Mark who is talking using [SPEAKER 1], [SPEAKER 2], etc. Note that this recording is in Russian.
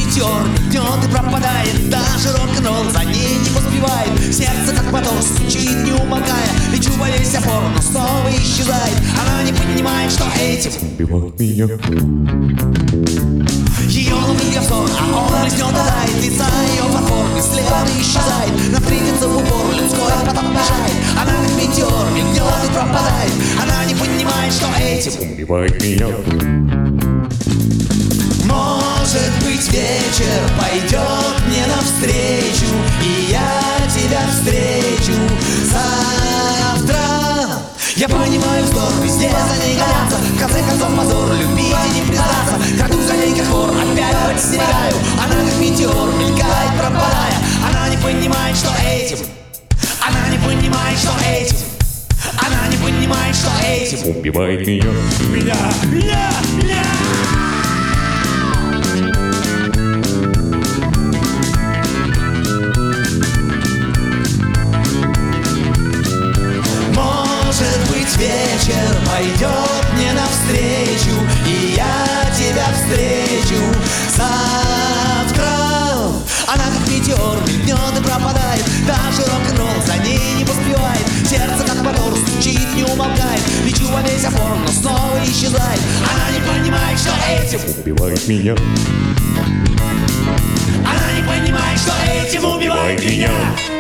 [SPEAKER 1] метеор мигнет и пропадает. Даже рок-н-ролл за ней не поспевает. Сердце как мотор стучит, не умолкая. Лечу во весь опор, но снова исчезает. Она не понимает, что этим
[SPEAKER 2] убивает меня.
[SPEAKER 1] Ее ловит я взор, а он блеснет и тает. Лица ее фарфор бесследно исчезает. Нам встретится в упор, людской потом бежает. Она как метеор мигнет и пропадает. Она не понимает, что этим
[SPEAKER 2] Убивает меня.
[SPEAKER 1] может быть, вечер пойдет мне навстречу, и я тебя встречу завтра. Я понимаю вздор, везде за ней гоняться. В конце концов позор, любить и не признаться. Краду за ней как вор, опять подстерегаю. Она как метеор, мелькает, пропадая. Она не понимает, что этим. Она не понимает, что этим. Она не понимает, что этим
[SPEAKER 2] Убивает меня.
[SPEAKER 1] меня. Может быть, вечер пойдет мне навстречу, и я тебя встречу завтра. Она как метеор мигнет и пропадает. Даже рок-н-ролл за ней не поспевает. Сердце как мотор стучит, не умолкает. Лечу во весь опор, но снова исчезает. Она не понимает, что этим
[SPEAKER 2] Убивает меня.
[SPEAKER 1] Она не понимает, что этим убивает меня.